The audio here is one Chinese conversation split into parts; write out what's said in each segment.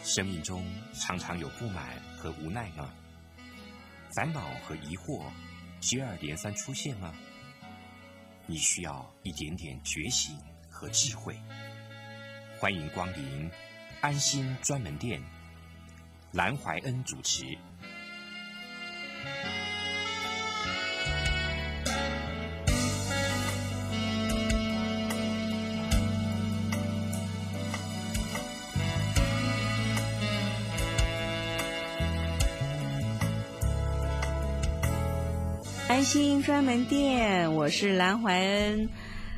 生命中常常有不满和无奈吗？烦恼和疑惑接二连三出现吗？你需要一点点觉醒和智慧。欢迎光临安心专门店，蓝怀恩主持。 安心专门店，我是蓝怀恩。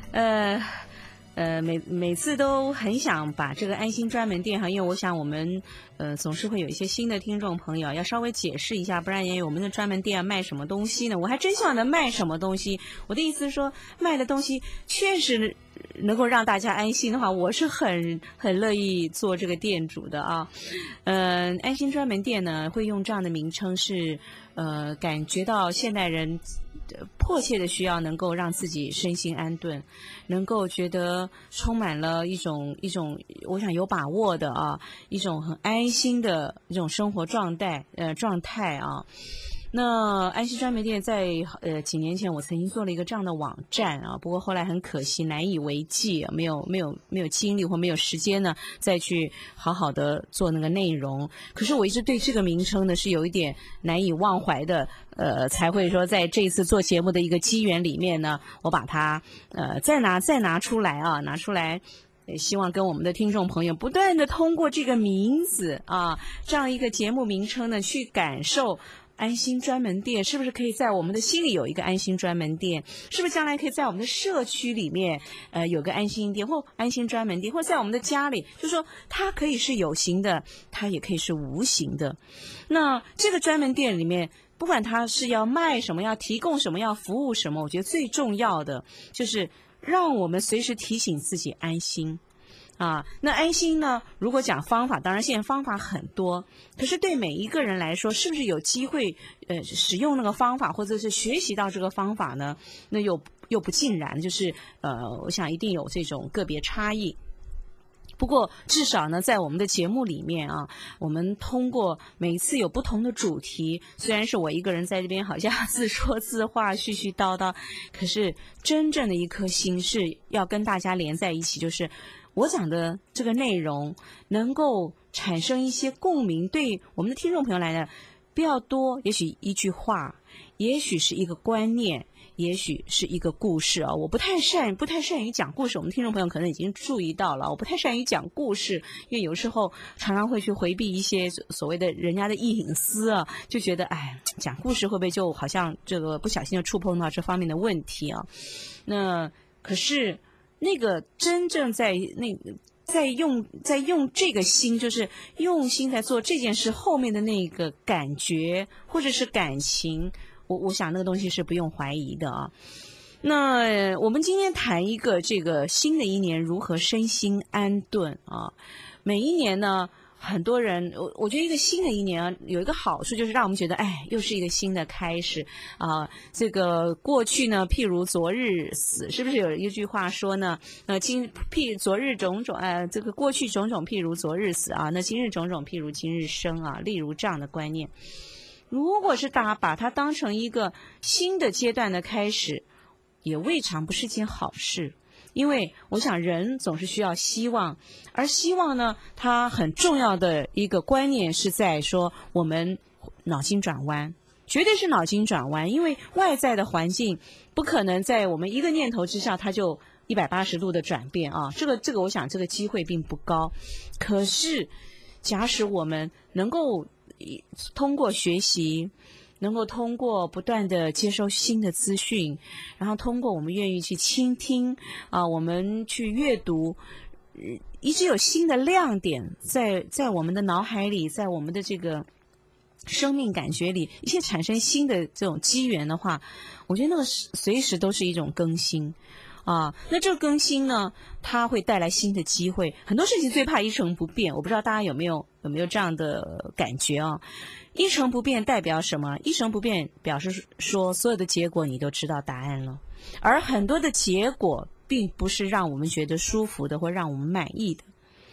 每次都很想把这个安心专门店哈，因为我想我们总是会有一些新的听众朋友，要稍微解释一下，不然也有我们的专门店卖什么东西呢？我还真希望能卖什么东西。我的意思是说，卖的东西确实能够让大家安心的话，我是很乐意做这个店主的啊。安心专门店呢，会用这样的名称是感觉到现代人迫切的需要能够让自己身心安顿，能够觉得充满了一种我想有把握的啊，一种很安心的一种生活状态啊。那安心专门店在几年前我曾经做了一个这样的网站啊，不过后来很可惜难以为继，没有精力或没有时间呢再去好好的做那个内容。可是我一直对这个名称呢是有一点难以忘怀的，才会说在这一次做节目的一个机缘里面呢，我把它再拿出来啊，拿出来。希望跟我们的听众朋友不断的通过这个名字啊，这样一个节目名称呢，去感受安心专门店是不是可以在我们的心里有一个安心专门店？是不是将来可以在我们的社区里面有个安心店或安心专门店，或在我们的家里，就是说它可以是有形的，它也可以是无形的。那这个专门店里面，不管它是要卖什么，要提供什么，要服务什么，我觉得最重要的就是让我们随时提醒自己安心。啊，那安心呢？如果讲方法，当然现在方法很多，可是对每一个人来说，是不是有机会使用那个方法，或者是学习到这个方法呢？那又不尽然，就是我想一定有这种个别差异。不过至少呢，在我们的节目里面啊，我们通过每一次有不同的主题，虽然是我一个人在这边好像自说自话、絮絮叨叨，可是真正的一颗心是要跟大家连在一起，就是我讲的这个内容能够产生一些共鸣，对我们的听众朋友来讲，不要多，也许一句话，也许是一个观念，也许是一个故事啊。我不太善于讲故事，我们听众朋友可能已经注意到了，我不太善于讲故事，因为有时候常常会去回避一些所谓的人家的隐私啊，就觉得讲故事会不会就好像这个不小心就触碰到这方面的问题啊？那可是那个真正在用这个心，就是用心在做这件事后面的那个感觉或者是感情，我想那个东西是不用怀疑的啊。那我们今天谈一个这个新的一年如何身心安顿啊。每一年呢，很多人我觉得一个新的一年啊，有一个好处就是让我们觉得又是一个新的开始啊。这个过去呢，譬如昨日死，是不是有一句话说呢？昨日种种这个过去种种譬如昨日死啊，那今日种种譬如今日生啊，例如这样的观念。如果是大家把它当成一个新的阶段的开始，也未尝不是件好事。因为我想人总是需要希望，而希望呢，它很重要的一个观念是在说我们脑筋转弯，绝对是脑筋转弯，因为外在的环境不可能在我们一个念头之下它就180度的转变啊，这个我想这个机会并不高。可是假使我们能够通过学习，能够通过不断的接收新的资讯，然后通过我们愿意去倾听啊，我们去阅读，一直有新的亮点在我们的脑海里，在我们的这个生命感觉里，一些产生新的这种机缘的话，我觉得那个随时都是一种更新啊。那这个更新呢，它会带来新的机会。很多事情最怕一成不变，我不知道大家有没有这样的感觉啊？一成不变代表什么？一成不变表示说所有的结果你都知道答案了，而很多的结果并不是让我们觉得舒服的或让我们满意的。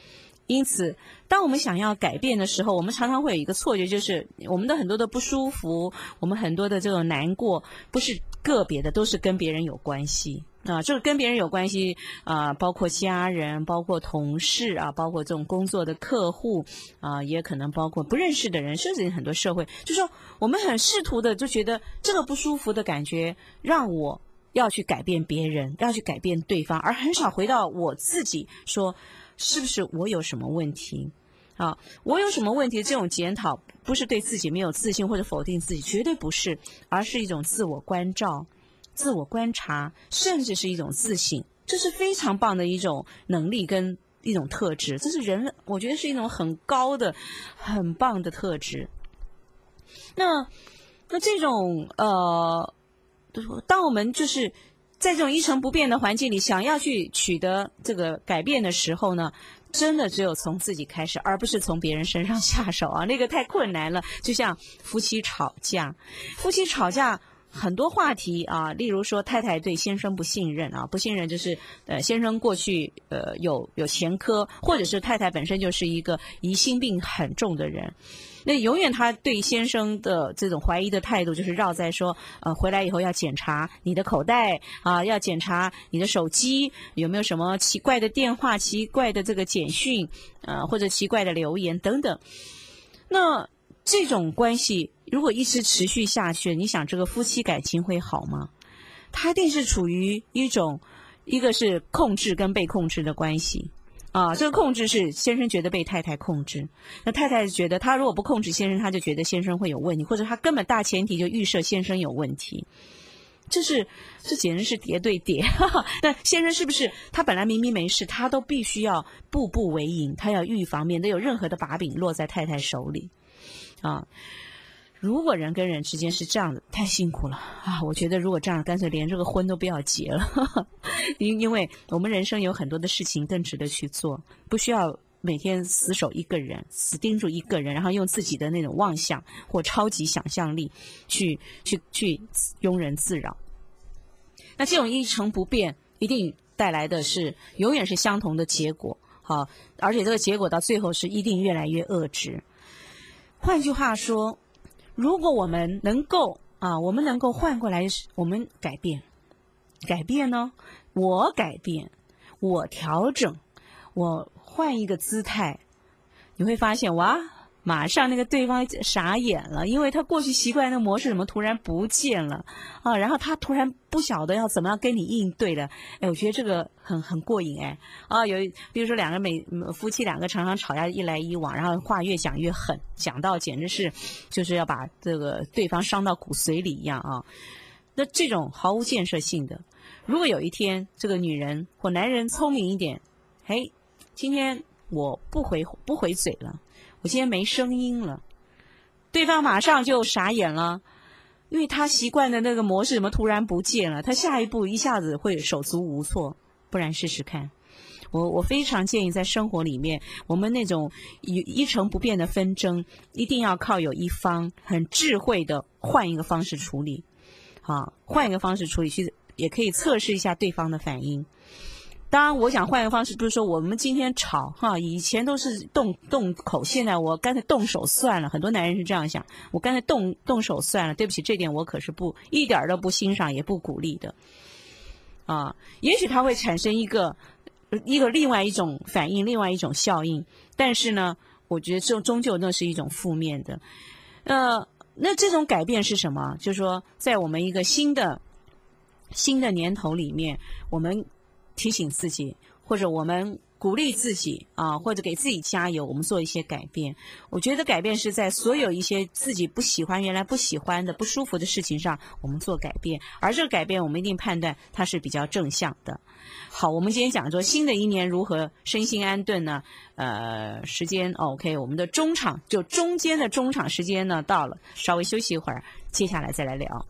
因此，当我们想要改变的时候，我们常常会有一个错觉，就是我们的很多的不舒服，我们很多的这种难过，不是个别的，都是跟别人有关系啊。这个跟别人有关系啊，包括家人，包括同事啊，包括这种工作的客户啊，也可能包括不认识的人，甚至很多社会，就是说我们很试图的就觉得这个不舒服的感觉让我要去改变别人，要去改变对方，而很少回到我自己说。是不是我有什么问题啊？我有什么问题？这种检讨不是对自己没有自信或者否定自己，绝对不是，而是一种自我关照、自我观察，甚至是一种自省。这是非常棒的一种能力跟一种特质，这是人，我觉得是一种很高的、很棒的特质。那这种当我们就是在这种一成不变的环境里，想要去取得这个改变的时候呢，真的只有从自己开始，而不是从别人身上下手啊，那个太困难了。就像夫妻吵架很多话题啊，例如说太太对先生不信任啊，不信任就是先生过去有前科，或者是太太本身就是一个疑心病很重的人。那永远他对先生的这种怀疑的态度，就是绕在说，回来以后要检查你的口袋啊，要检查你的手机有没有什么奇怪的电话、奇怪的这个简讯，或者奇怪的留言等等。那这种关系如果一直持续下去，你想这个夫妻感情会好吗？他一定是处于一个是控制跟被控制的关系。啊，这个控制是先生觉得被太太控制，那太太觉得他如果不控制先生，他就觉得先生会有问题，或者他根本大前提就预设先生有问题，这简直是叠对叠。那先生是不是他本来明明没事，他都必须要步步为营，他要预防免得有任何的把柄落在太太手里啊。如果人跟人之间是这样的，太辛苦了啊！我觉得如果这样，干脆连这个婚都不要结了，因为我们人生有很多的事情更值得去做，不需要每天死守一个人，死盯住一个人，然后用自己的那种妄想或超级想象力去庸人自扰。那这种一成不变，一定带来的是永远是相同的结果，好，而且这个结果到最后是一定越来越恶质。换句话说，如果我们能够换过来，我们改变呢？我改变，我调整，我换一个姿态，你会发现哇，马上那个对方傻眼了，因为他过去习惯的模式怎么突然不见了啊？然后他突然不晓得要怎么样跟你应对了。哎，我觉得这个很过瘾哎啊！比如说夫妻两个常常吵架一来一往，然后话越讲越狠，讲到简直是就是要把这个对方伤到骨髓里一样啊。那这种毫无建设性的，如果有一天这个女人或男人聪明一点，嘿，今天我不回嘴了。我今天没声音了，对方马上就傻眼了，因为他习惯的那个模式怎么突然不见了，他下一步一下子会手足无措。不然试试看。我非常建议在生活里面，我们那种一成不变的纷争，一定要靠有一方很智慧的换一个方式处理，换一个方式处理，去也可以测试一下对方的反应。当然我想换一个方式，不是说我们今天吵以前都是动口，现在我干脆动手算了。很多男人是这样想，我干脆动手算了，对不起，这点我可是一点都不欣赏也不鼓励的也许它会产生一个另外一种反应，另外一种效应，但是呢我觉得终究那是一种负面的。那这种改变是什么？就是说在我们一个新的年头里面，我们提醒自己，或者我们鼓励自己或者给自己加油，我们做一些改变。我觉得改变是在所有一些自己原来不喜欢的不舒服的事情上，我们做改变，而这个改变我们一定判断它是比较正向的。好，我们今天讲说新的一年如何身心安顿呢？时间 OK， 我们的中间的中场时间呢到了，稍微休息一会儿，接下来再来聊。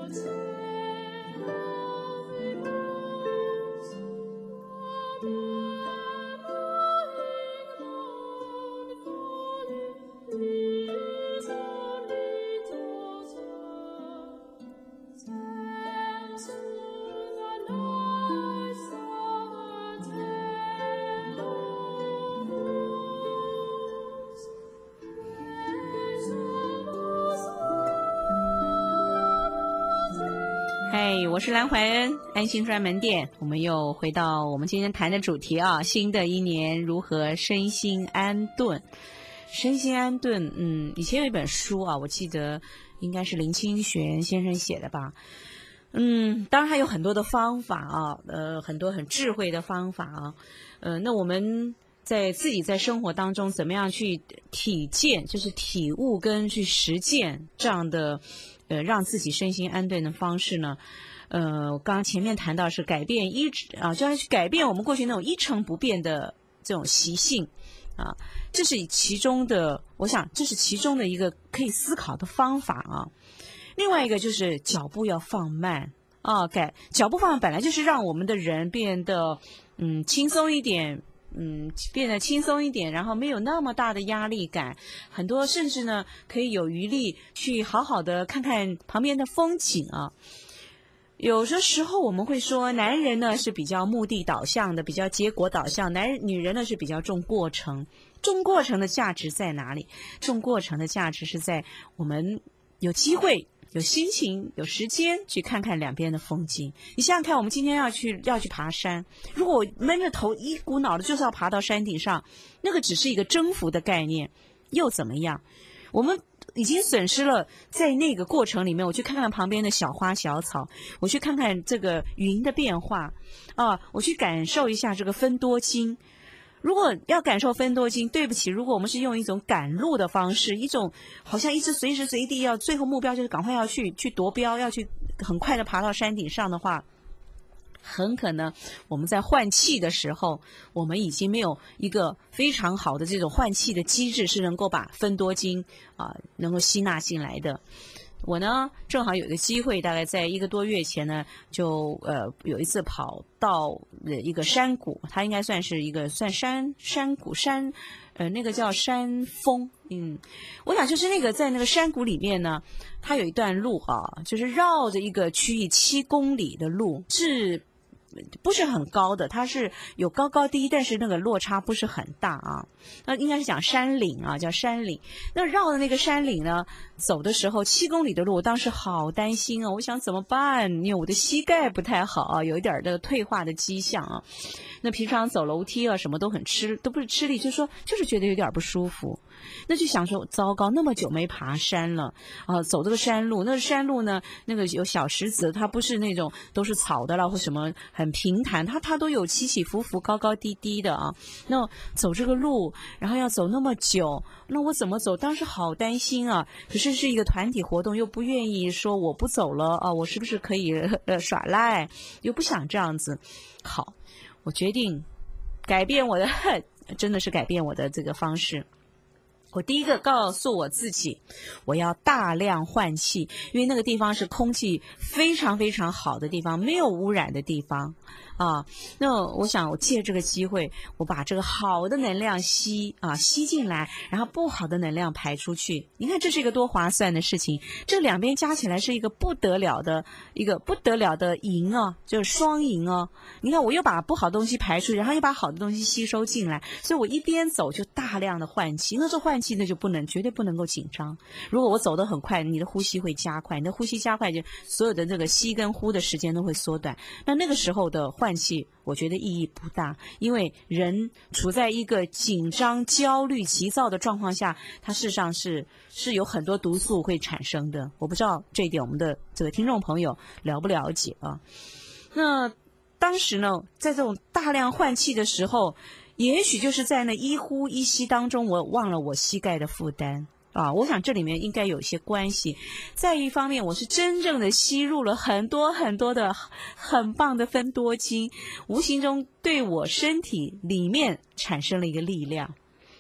我是蓝怀恩，安心专门店。我们又回到我们今天谈的主题啊，新的一年如何身心安顿？身心安顿，以前有一本书啊，我记得应该是林清玄先生写的吧。当然还有很多的方法啊，很多很智慧的方法啊。那我们在自己在生活当中怎么样去体验，就是体悟跟去实践这样的让自己身心安顿的方式呢？我刚刚前面谈到是改变就要去改变我们过去那种一成不变的这种习性啊，这是其中的，我想这是其中的一个可以思考的方法啊。另外一个就是脚步要放慢啊，脚步放慢本来就是让我们的人变得轻松一点。变得轻松一点，然后没有那么大的压力感，很多甚至呢可以有余力去好好的看看旁边的风景啊。有的时候我们会说，男人呢是比较目的导向的，比较结果导向，女人呢是比较重过程。重过程的价值在哪里？重过程的价值是在我们有机会、有心情、有时间去看看两边的风景。你想想看，我们今天要去爬山，如果我闷着头一股脑的就是要爬到山顶上，那个只是一个征服的概念，又怎么样？我们已经损失了在那个过程里面，我去看看旁边的小花小草，我去看看这个云的变化啊，我去感受一下这个芬多精。如果要感受芬多精，对不起，如果我们是用一种赶路的方式，一种好像一直随时随地要最后目标就是赶快要去夺标，要去很快的爬到山顶上的话，很可能我们在换气的时候，我们已经没有一个非常好的这种换气的机制是能够把芬多精能够吸纳进来的。我呢正好有一个机会，大概在1个多月前呢，就有一次跑到一个山谷，它应该算是一个山谷那个叫山峰。我想就是那个在那个山谷里面呢，它有一段路就是绕着一个区域7公里的路，是不是很高的，它是有高高低，但是那个落差不是很大啊。那应该是讲山岭啊，叫山岭。那绕的那个山岭呢，走的时候7公里的路，我当时好担心啊，我想怎么办？因为我的膝盖不太好啊，有一点这个退化的迹象啊。那平常走楼梯啊什么都不是吃力，就是觉得有点不舒服。那就想说糟糕，那么久没爬山了走这个山路，那山路呢，那个有小石子，它不是那种都是草的啦或什么很平坦，它都有起起伏伏高高低低的啊。那走这个路，然后要走那么久，那我怎么走？当时好担心啊。可是是一个团体活动，又不愿意说我不走了我是不是可以耍赖，又不想这样子。好，我决定改变我的真的是改变我的这个方式。我第一个告诉我自己，我要大量换气，因为那个地方是空气非常非常好的地方，没有污染的地方那我想我借这个机会，我把这个好的能量吸进来，然后不好的能量排出去。你看这是一个多划算的事情，这两边加起来是一个不得了的赢就是双赢你看我又把不好的东西排出去，然后又把好的东西吸收进来，所以我一边走就大量的换气。那这换气呢就绝对不能够紧张。如果我走得很快，你的呼吸会加快，你的呼吸加快，就所有的这个吸跟呼的时间都会缩短。那个时候的换气我觉得意义不大，因为人处在一个紧张、焦虑、急躁的状况下，它事实上是有很多毒素会产生的。我不知道这一点我们的这个听众朋友了不了解那当时呢，在这种大量换气的时候，也许就是在那一呼一吸当中，我忘了我膝盖的负担我想这里面应该有一些关系。在一方面，我是真正的吸入了很多很多的很棒的芬多精，无形中对我身体里面产生了一个力量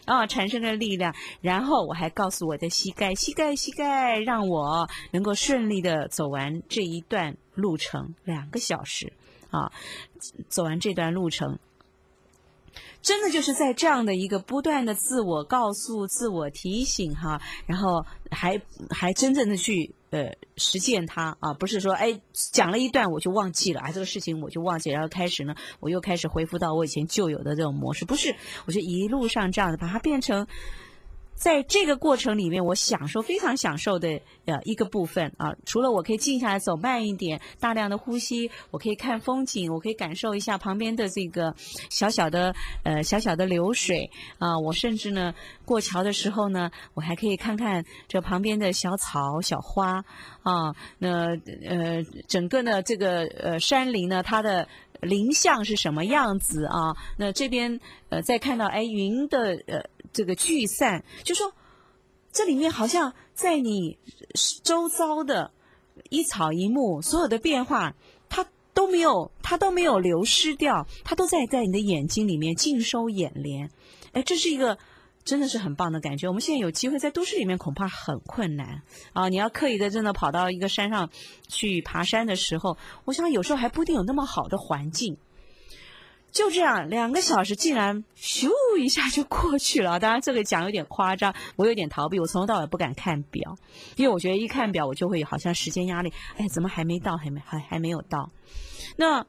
产生了力量。然后我还告诉我的膝盖，让我能够顺利的走完这一段路程，2个小时啊，走完这段路程。真的就是在这样的一个不断的自我告诉、自我提醒哈，然后还真正的去实践它啊，不是说讲了一段我就忘记了这个事情我就忘记了，然后开始呢我又开始恢复到我以前旧有的这种模式，不是，我就一路上这样的把它变成。在这个过程里面，我非常享受的一个部分啊，除了我可以静下来走慢一点，大量的呼吸，我可以看风景，我可以感受一下旁边的这个小小的流水啊，我甚至呢过桥的时候呢，我还可以看看这旁边的小草小花啊，那整个呢这个山林呢它的林相是什么样子啊？那这边再看到云的这个聚散，就说这里面好像在你周遭的一草一木所有的变化，它都没有流失掉，它都在你的眼睛里面尽收眼帘。这是一个真的是很棒的感觉。我们现在有机会在都市里面恐怕很困难啊！你要刻意的真的跑到一个山上去爬山的时候，我想有时候还不一定有那么好的环境。就这样2个小时竟然咻一下就过去了，当然这个讲有点夸张，我有点逃避，我从头到尾不敢看表，因为我觉得一看表我就会好像时间压力，怎么还没到，还没有到。那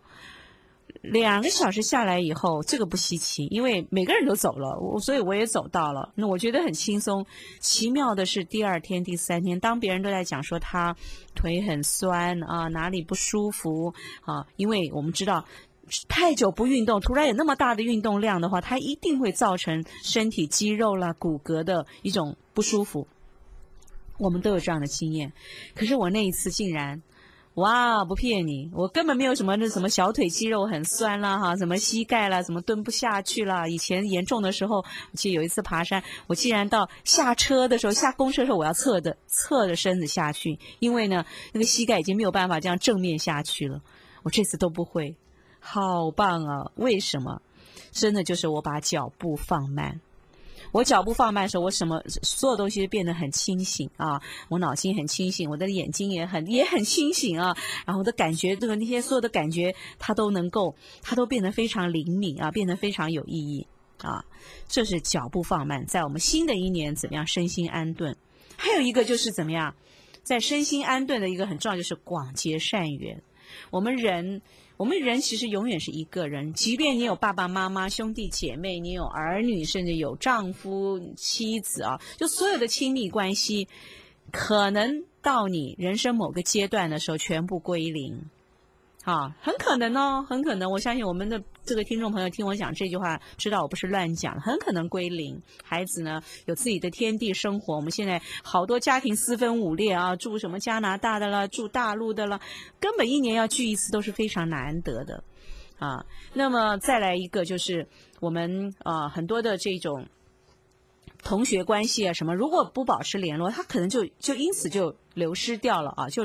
2个小时下来以后，这个不稀奇，因为每个人都走了，所以我也走到了。那我觉得很轻松。奇妙的是第2天、第3天，当别人都在讲说他腿很酸啊，哪里不舒服啊，因为我们知道太久不运动，突然有那么大的运动量的话，它一定会造成身体肌肉啦、骨骼的一种不舒服。我们都有这样的经验。可是我那一次竟然，哇，不骗你，我根本没有什么小腿肌肉很酸啦哈，什么膝盖啦，什么蹲不下去啦。以前严重的时候，我记得有一次爬山，我竟然到下车的时候，下公车的时候，我要侧着身子下去，因为呢，那个膝盖已经没有办法这样正面下去了。我这次都不会。好棒啊！为什么？真的就是我把脚步放慢。我脚步放慢的时候，我所有东西变得很清醒啊，我脑筋很清醒，我的眼睛也很清醒啊，然后我的感觉那些所有的感觉它都变得非常灵敏啊，变得非常有意义啊。这是脚步放慢，在我们新的一年怎么样身心安顿？还有一个就是怎么样在身心安顿的一个很重要就是广结善缘。我们人其实永远是一个人，即便你有爸爸妈妈、兄弟姐妹，你有儿女，甚至有丈夫、妻子啊，就所有的亲密关系，可能到你人生某个阶段的时候全部归零。很可能哦，很可能。我相信我们的这个听众朋友听我讲这句话，知道我不是乱讲，很可能归零。孩子呢有自己的天地生活，我们现在好多家庭四分五裂啊，住什么加拿大的了，住大陆的了，根本一年要聚一次都是非常难得的啊。那么再来一个就是我们很多的这种同学关系啊什么，如果不保持联络，他可能就因此就流失掉了啊，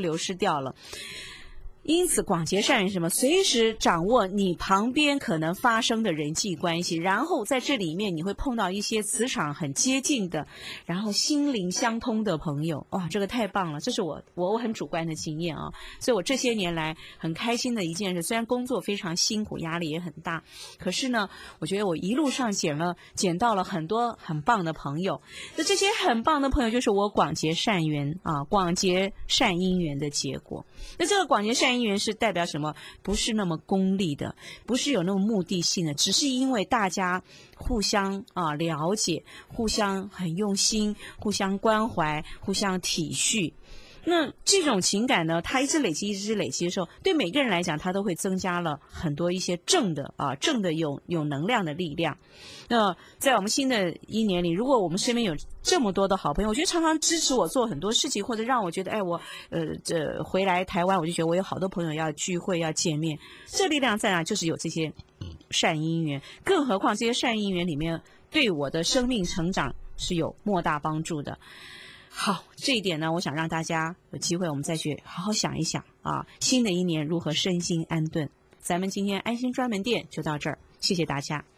因此广结善缘是什么？随时掌握你旁边可能发生的人际关系，然后在这里面你会碰到一些磁场很接近的，然后心灵相通的朋友。哇，这个太棒了，这是我很主观的经验啊。所以我这些年来很开心的一件事，虽然工作非常辛苦，压力也很大，可是呢我觉得我一路上捡到了很多很棒的朋友。那这些很棒的朋友就是我广结善缘啊，广结善因缘的结果。那这个广结善因缘是代表什么？不是那么功利的，不是有那种目的性的，只是因为大家互相了解，互相很用心，互相关怀，互相体恤。那这种情感呢，它一直累积的时候，对每个人来讲，它都会增加了很多一些正的有能量的力量。那在我们新的一年里，如果我们身边有这么多的好朋友，我觉得常常支持我做很多事情，或者让我觉得回来台湾，我就觉得我有好多朋友要聚会要见面，这力量在哪？就是有这些善因缘，更何况这些善因缘里面对我的生命成长是有莫大帮助的。好，这一点呢，我想让大家有机会我们再去好好想一想啊，新的一年如何身心安顿。咱们今天安心专门店就到这儿，谢谢大家。